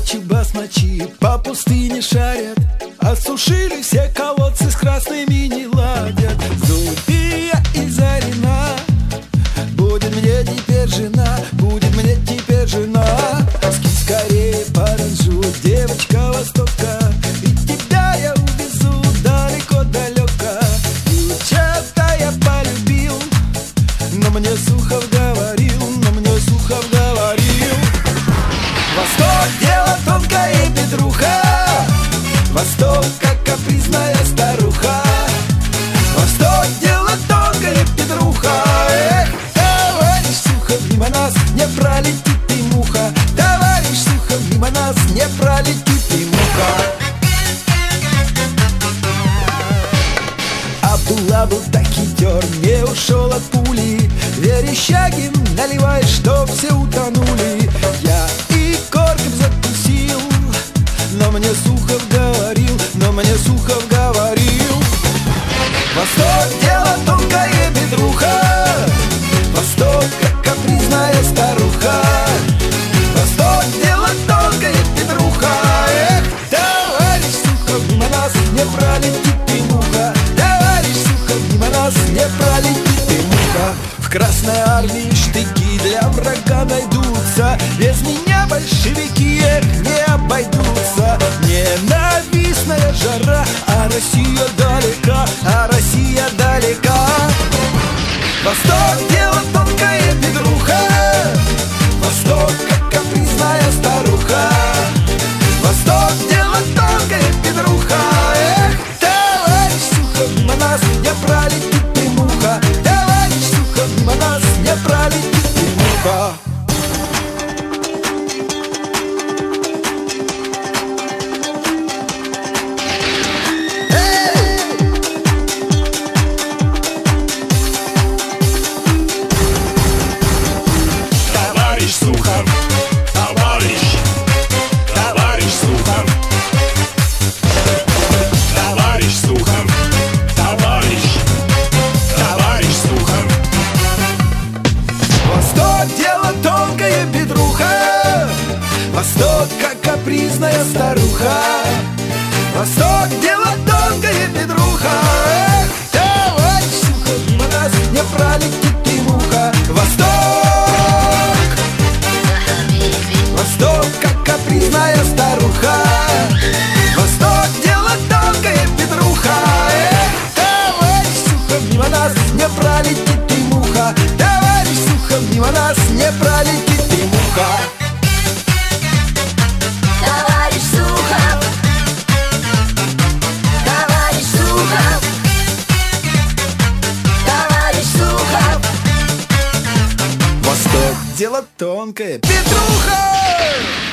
Ночью басмачи по пустыне шарят, осушили все колодцы, с красными не ладят. Зульфия и Зарина, будет мне теперь жена, будет мне теперь жена. Скинь скорее паранжу, девочка Востока, и тебя я увезу далеко-далеко. Девчата я полюбил, но мне Сухов говорил, Восток — дело тонкое, Петруха, Восток, как капризная старуха. Восток — дело тонкое, Петруха. Эх, товарищ Сухов, мимо нас не пролетит и муха. Товарищ Сухов, мимо нас не пролетит и муха. Абдулла был так хитер, не ушел от пули. Верещагин, наливай, чтоб все утонули. Я и корком закусил, но мне Сухов говорил, Восток — дело тонкое, Петруха, Восток, как капризная старуха. Восток — дело тонкое, Петруха. Эх, товарищ Сухов, мимо нас не пролетит и муха. Товарищ Сухов, мимо нас не пролетит и муха. В Красной армии штыки для врага найдутся, без меня большевики не обойдутся. Ненавистная жара, а Россия далека, Восток — дело тонкое, Петруха, Восток, как капризная старуха. Восток — дело тонкое, Петруха. Эх, товарищ Сухов, мимо нас не пролетит и муха. Товарищ Сухов, мимо нас не пролетит и муха. Восток, как капризная старуха. Восток — дело тонкое, Петруха. Эх, товарищ Сухов, мимо нас не пролетит и муха. Восток, Восток, как капризная старуха. Восток — дело тонкое, Петруха. Эх, товарищ Сухов, мимо нас не пролетит и муха. Товарищ Сухов, мимо нас не пролетит и муха. Дело тонкое, Петруха!